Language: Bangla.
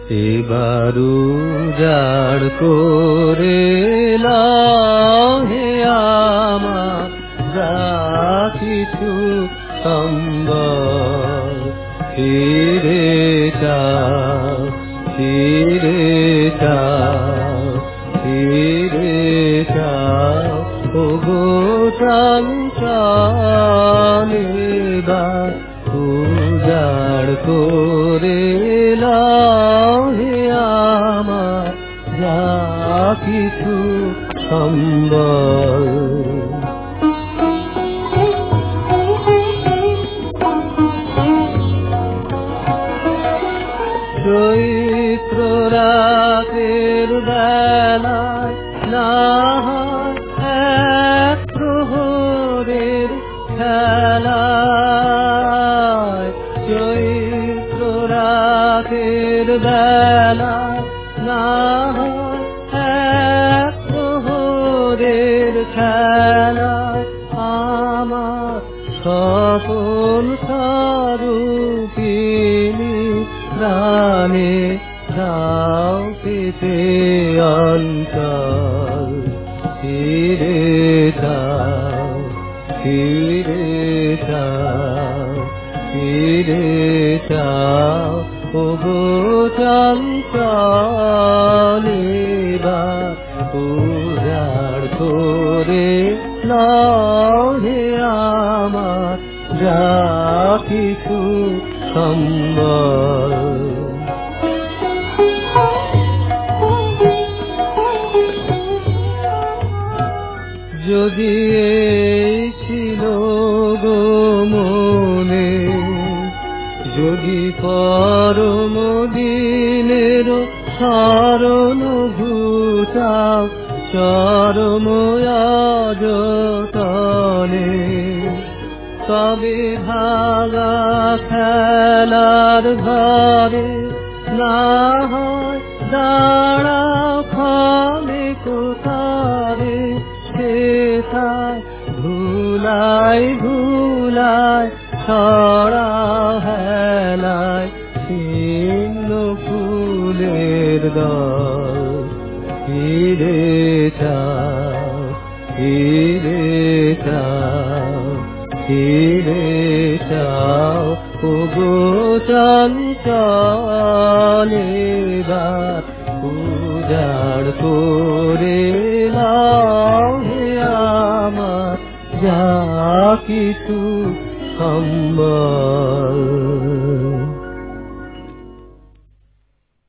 এবারু জাড় করে হে আমার যা কিছু সম্বল ফিরে চাও ফিরে চাও ফিরে চাও ওগো চঞ্চলে বা উজাড় করে হে আমার যা কিছু সম্বল চৈত্র রাতের বেলায় না হয় এক প্রহরের খেলায় চৈত্র রাতের বেলায় না হয় এক প্রহরের খেলায় আমার স্বপন স্বরূপিণী প্রাণে যাও পেতে অঞ্চল ফিরে যাও ফিরে যাও ফিরে যাও ওগো চঞ্চলে বা উজাড় করে হে আমার যা কিছু সম্বল যদি এই ছিল গো মনে যদি পরম দিনের শরণ ঘুচাও চরম যতনে তবে ভাগা খেলার ঘরে না হয় দাঁড়াও ক্ষমে কোথারে সেথায় ভুলাই ভুলাই ছড়া হেলায় ছিন্ন ফুলের দল ফিরে চাও ফিরে চাও ফিরে চাও ওগো চঞ্চলে বা উজাড় করে হে আমার যা কিছু সম্বল